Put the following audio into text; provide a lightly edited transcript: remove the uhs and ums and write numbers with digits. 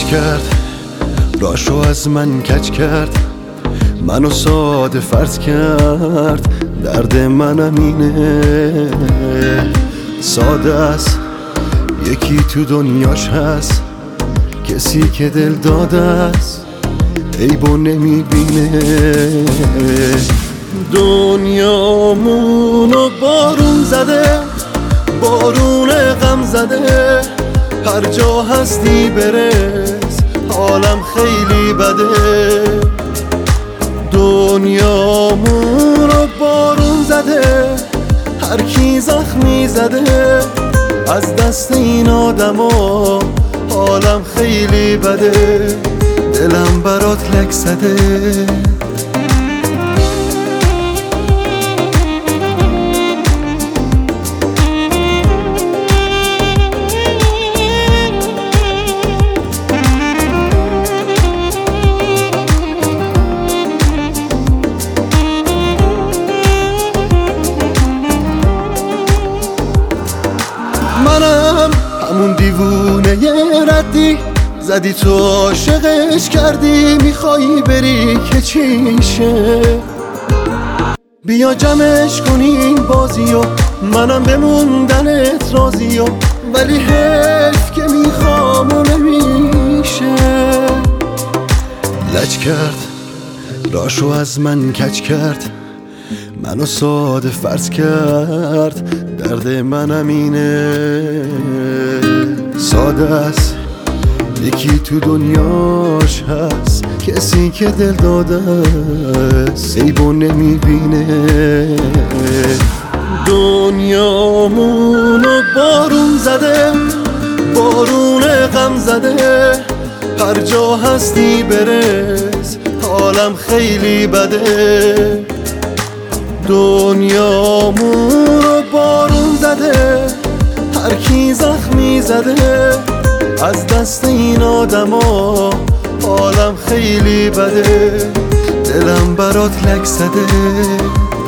کرد راشو از من کج کرد، منو ساده فرض کرد، درد منم اینه. ساده است یکی تو دنیاش هست، کسی که دل داده است عیبو نمیبینه. دنیامونو بارون زده، بارون غم زده، هر جا هستی برس، حالم خیلی بده. دنیامونو بارون زده، هر کی زخمی زده، از دست این آدما حالم خیلی بده، دلم برات لک زده. منم همون دیوونه ردی، زدی تو عاشقش کردی، میخوایی بری که چیشه؟ بیا جمعش کنین بازیو، منم بموندنت راضیو، ولی حیف که میخوام و نمیشه. لج کرد راشو از من کج کرد، منو ساده فرض کرد، درد منم اینه. ساده است یکی تو دنیاش هست، کسی که دل داده است عیبو نمیبینه. دنیامونو بارون زده، بارون غم زده، هر جا هستی برس، حالم خیلی بده. دنیامونو بارون زده، هر کی زخمی زده، از دست این آدما حالم خیلی بده، دلم برات لک زده.